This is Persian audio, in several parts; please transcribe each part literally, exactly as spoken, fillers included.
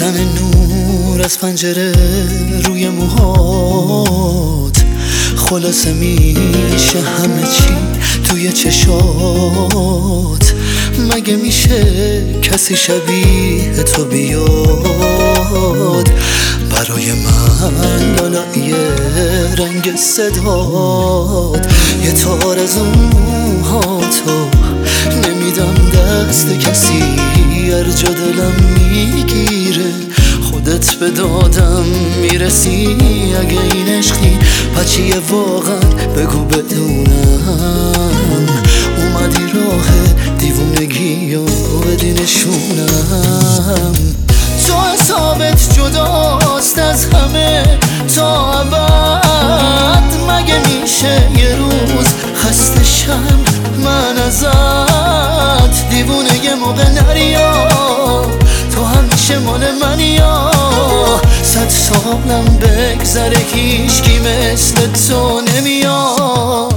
زن نور از پنجره روی موهات، خلاصه میشه همه چی توی چشات. مگه میشه کسی شبیه تو بیاد برای من؟ لالایی رنگ صدات، یه تار از اون موهاتو نمیدم دست کسی، هر جا دلم میگیره خودت به دادم میرسی. اگه این عشقی پچیه واقعا بگو بدونم، اومدی راه دیوونگی و بدی نشونم. تو حسابت جداست از همه تا ابد، مگه میشه یه روز خسته شم من ازت؟ دیوونه یه موقع نریا، تو همیشه مال منی، یا صد سالم بگذره هیچکی مثل تو نمیاد.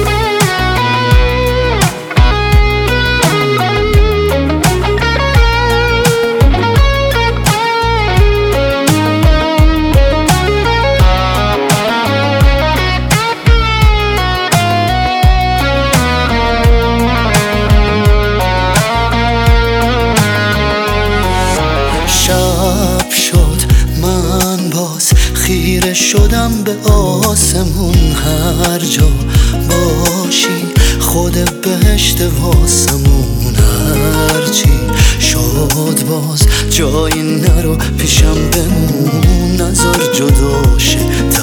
شب شد من باز خیره شدم به آسمون، هر جا باشی خود بهشت واسمون. هرچی شد باز جایی نرو پیشم بمون، نذار جدا شه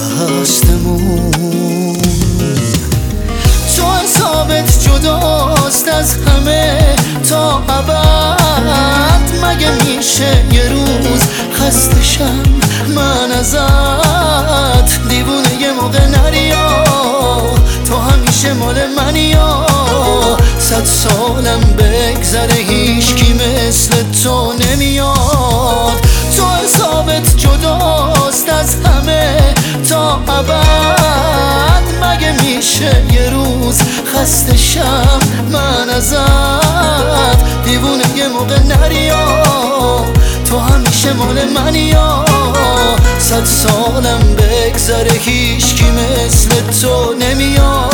دستمون. تو حسابت جداست از همه تا ابد، مگه میشه یه روز خسته شم من ازت؟ دیوونه یه موقع نریا، تو همیشه مال منی، یا صد سالم بگذره هیچکی مثل تو نمیاد. تو حسابت جداست از همه تا ابد، مگه میشه یه روز خسته شم من ازت؟ دیوونه یه موقع نریا، تو همیشه مال منی، یا صد سالم بگذره هیچکی مثل تو نمیاد.